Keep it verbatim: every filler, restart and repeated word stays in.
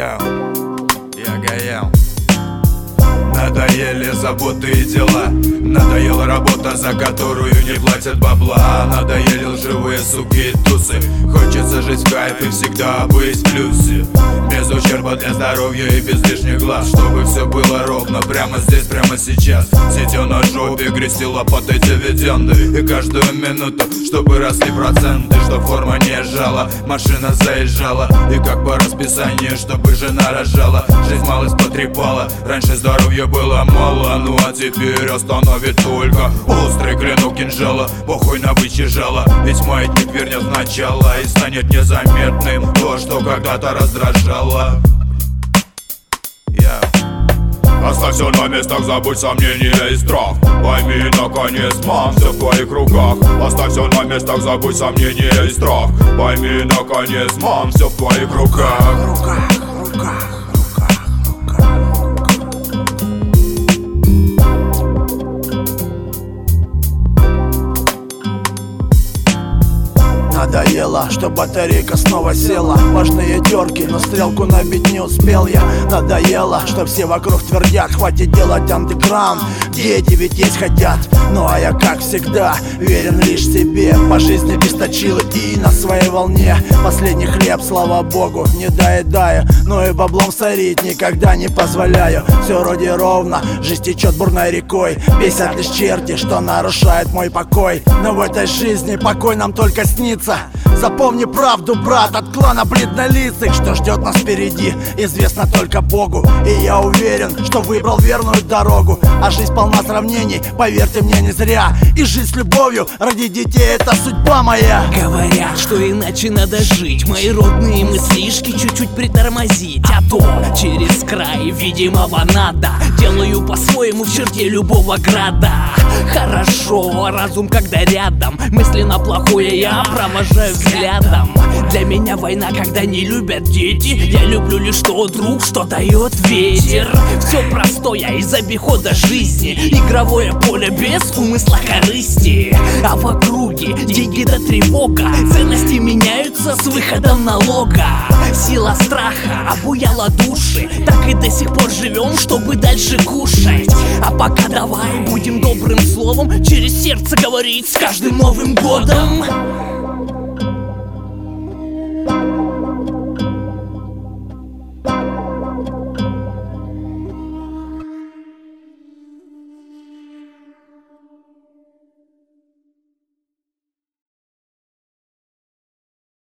Я, я Гаял. Надоели заботы и дела, надоела работа, за которую не платят бабла. Надоели лживые суки и тусы, хочется жить в кайф и всегда быть в плюсе. Без ущерба для здоровья и без лишних глаз, чтобы все было ровно прямо здесь, прямо сейчас. Сидя на жопе, грести лопатой дивиденды, и каждую минуту, чтобы росли проценты, чтоб форма не жала, машина заезжала, и как по расписанию, чтобы жена рожала. Жизнь малость потрепала, раньше здоровье было мало, ну а теперь остановит только острый клинок кинжала. Похуй на бычье жало, ведь маятник вернет начало, и станет незаметным то, что когда-то раздражало. Yeah. Оставь все на местах, забудь сомнения и страх. Пойми, наконец, мам, все в твоих руках. Оставь все на местах, забудь сомнения и страх. Пойми, наконец, мам, все в твоих руках. Руках, руках. Надоело, что батарейка снова села. Важные терки, но стрелку набить не успел я. Надоело, что все вокруг твердят: хватит делать андеграунд, дети ведь есть хотят. Ну а я, как всегда, верен лишь себе. По жизни без точилы и на своей волне. Последний хлеб, слава богу, не доедаю, но и баблом сорить никогда не позволяю. Все вроде ровно, жизнь течет бурной рекой. Бесят лишь черти, что нарушает мой покой. Но в этой жизни покой нам только снится. Запомни правду, брат, от клана бледнолицых. Что ждет нас впереди, известно только Богу. И я уверен, что выбрал верную дорогу. А жизнь полна сравнений, поверьте мне, не зря. И жизнь с любовью ради детей — это судьба моя. Говорят, что иначе надо жить. Мои родные мыслишки чуть-чуть притормозить. А то через край видимого надо. Делаю по-своему в черте любого града. Хорошо, разум когда рядом. Мысленно плохое я провожаю взглядом. Для меня война, когда не любят дети. Я люблю лишь тот друг, что дает ветер. Все простое из обихода жизни. Игровое поле без умысла корысти. А в округе деньги да тревога. Ценности меняются с выходом налога. Сила страха обуяла души. Так и до сих пор живем, чтобы дальше кушать. А пока давай будем добрым словом через сердце говорить с каждым Новым годом.